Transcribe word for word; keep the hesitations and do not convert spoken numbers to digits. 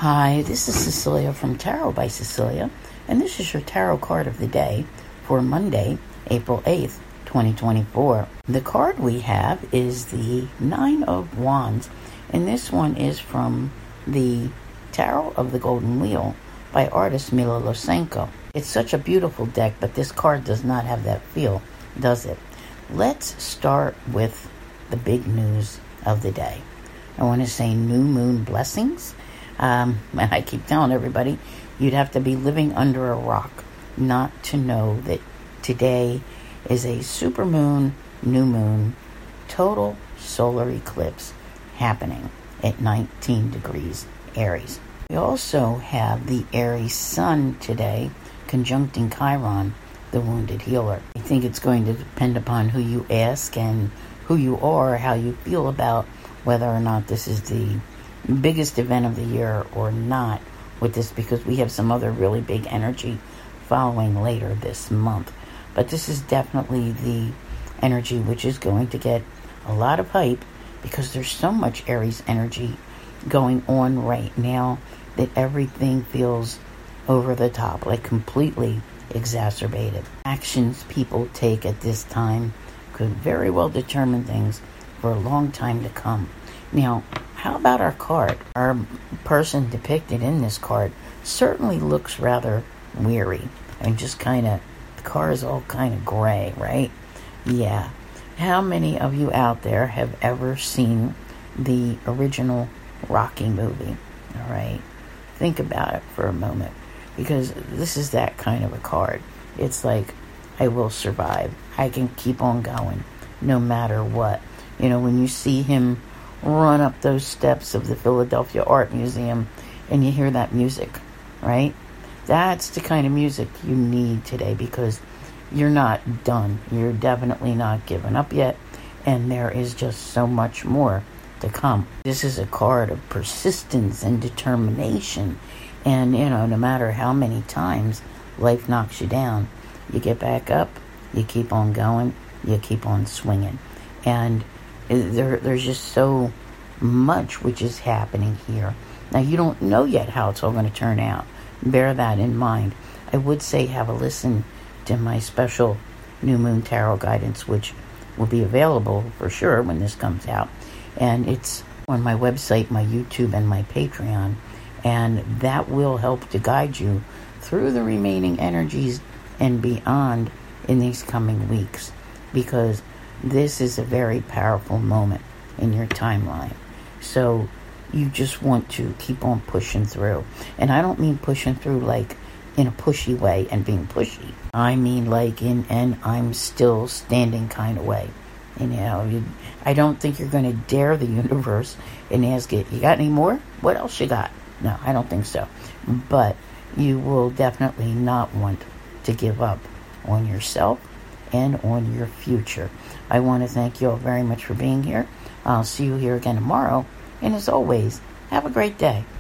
Hi, this is Cecilia from Tarot by Cecilia, and this is your tarot card of the day for Monday, April eighth, twenty twenty-four. The card we have is the Nine of Wands, and this one is from the Tarot of the Golden Wheel by artist Mila Losenko. It's such a beautiful deck, but this card does not have that feel, does it? Let's start with the big news of the day. I want to say new moon blessings. Um, and I keep telling everybody, you'd have to be living under a rock not to know that today is a supermoon, new moon, total solar eclipse happening at nineteen degrees Aries. We also have the Aries sun today conjuncting Chiron, the wounded healer. I think it's going to depend upon who you ask and who you are, how you feel about whether or not this is the biggest event of the year or not with this, because we have some other really big energy following later this month. But this is definitely the energy which is going to get a lot of hype, because there's so much Aries energy going on right now that everything feels over the top, like completely exacerbated. Actions people take at this time could very well determine things for a long time to come. Now, how about our card? Our person depicted in this card certainly looks rather weary and just kind of, the car is all kind of gray, right? Yeah. How many of you out there have ever seen the original Rocky movie? All right. Think about it for a moment, because this is that kind of a card. It's like, I will survive. I can keep on going no matter what. You know, when you see him run up those steps of the Philadelphia Art Museum and you hear that music, right? That's the kind of music you need today, because you're not done. You're definitely not giving up yet, and there is just so much more to come. This is a card of persistence and determination, and, you know, no matter how many times life knocks you down, you get back up, you keep on going, you keep on swinging. And There, there's just so much which is happening here. Now, you don't know yet how it's all going to turn out. Bear that in mind. I would say have a listen to my special New Moon Tarot guidance, which will be available for sure when this comes out. And it's on my website, my YouTube, and my Patreon. And that will help to guide you through the remaining energies and beyond in these coming weeks, because this is a very powerful moment in your timeline. So you just want to keep on pushing through. And I don't mean pushing through like in a pushy way and being pushy. I mean like in an I'm still standing kind of way. And, you know, you, I don't think you're going to dare the universe and ask it, you got any more? What else you got? No, I don't think so. But you will definitely not want to give up on yourself and on your future. I want to thank you all very much for being here. I'll see you here again tomorrow. And as always, have a great day.